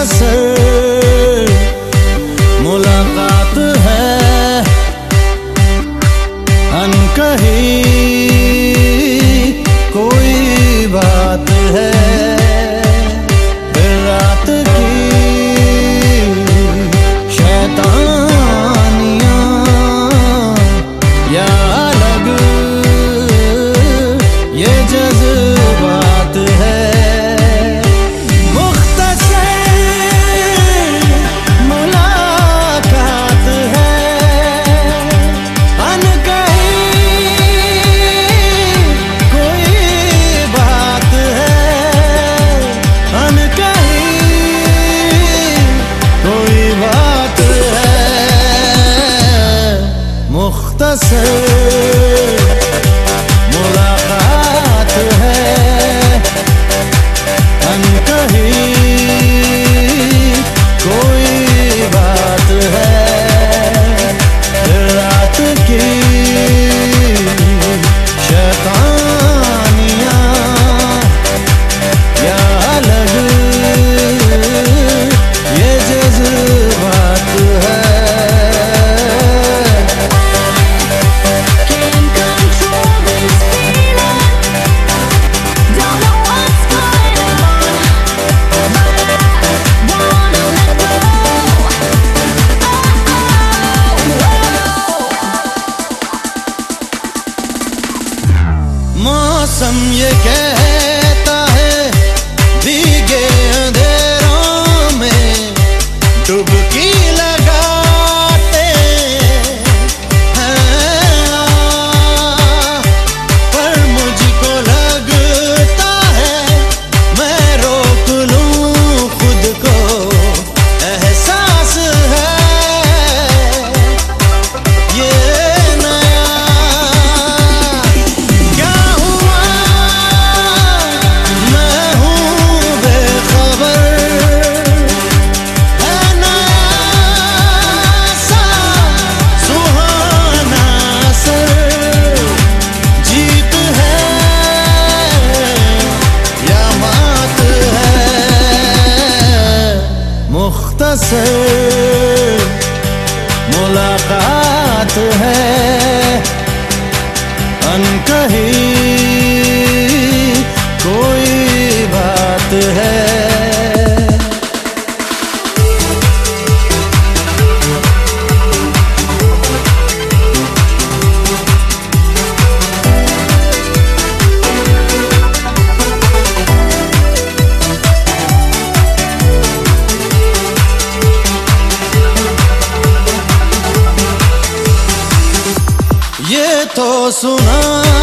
मुख्तसर मुलाकात है, अनकही कोई बात है। फिर रात की शैतानियां या अलग ये जज्बात है। मुख्तसर मुलाकात है, अनकही कोई बात है। रात की शैतानियां या अलग ये जज्बात है। मौसम ये कहता है भीगे अंधेरों में डुबकी लगाते हैं, पर मुझको लगता है मैं रोक लूं खुद को। एहसास है ये मुख्तसर मुलाकात है, अनकही कोई बात है। ये तो सुना